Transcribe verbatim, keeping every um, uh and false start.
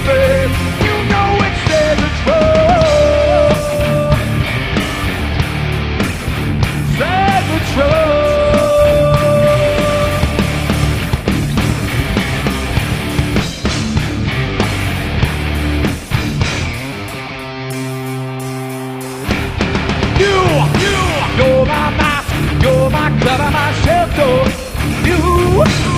babe. You know it's Savage Rose. Savage Rose. You, you, you're my mask, you're my cover, my shelter. You.